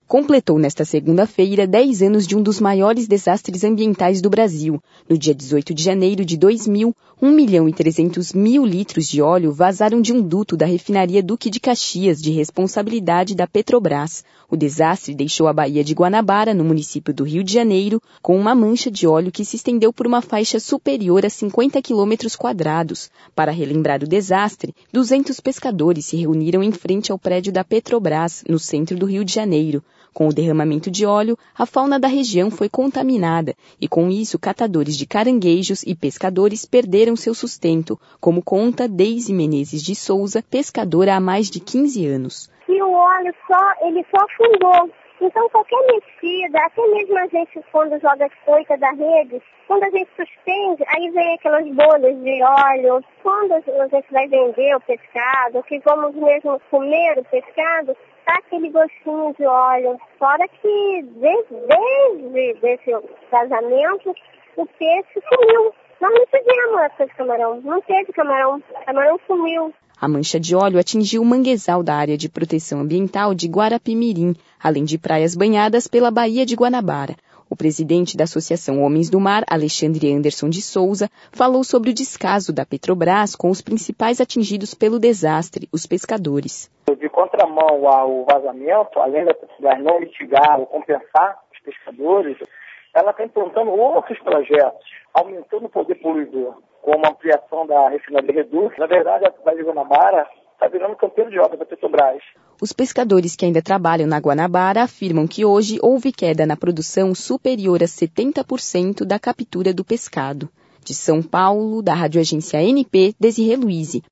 completou nesta segunda-feira 10 anos de um dos maiores desastres ambientais do Brasil. No dia 18 de janeiro de 2000, 1.300.000 litros de óleo vazaram de um duto da refinaria Duque de Caxias, de responsabilidade da Petrobras. O desastre deixou a Baía de Guanabara, no município do Rio de Janeiro, com uma mancha de óleo que se estendeu por uma faixa superior a 50 quilômetros quadrados. Para relembrar o desastre, 200 pescadores se reuniram em frente ao prédio da Petrobras, no centro do Rio de Janeiro. Com o derramamento de óleo, a fauna da região foi contaminada e, com isso, catadores de caranguejos e pescadores perderam seu sustento, como conta Deise Menezes de Souza, pescadora há mais de 15 anos. E o óleo ele só afundou. Então, qualquer mexida, até mesmo a gente, quando joga as coitas da rede, quando a gente suspende, aí vem aquelas bolhas de óleo. Quando a gente vai vender o pescado, que vamos mesmo comer o pescado, tá aquele gostinho de óleo. Fora que, desde esse vazamento, o peixe sumiu. Nós não tivemos época de camarão. Não teve camarão. O camarão sumiu. A mancha de óleo atingiu o manguezal da área de proteção ambiental de Guarapimirim, além de praias banhadas pela Baía de Guanabara. O presidente da Associação Homens do Mar, Alexandre Anderson de Souza, falou sobre o descaso da Petrobras com os principais atingidos pelo desastre, os pescadores. De contramão ao vazamento, além da Petrobras não mitigar ou compensar os pescadores, ela está implantando outros projetos, aumentando o poder poluidor, como a ampliação da refinaria Reduc. Na verdade, a Baía de Guanabara está virando campeão de obra da Petrobras. Os pescadores que ainda trabalham na Guanabara afirmam que hoje houve queda na produção superior a 70% da captura do pescado. De São Paulo, da Rádio Agência NP, Desirê Luize.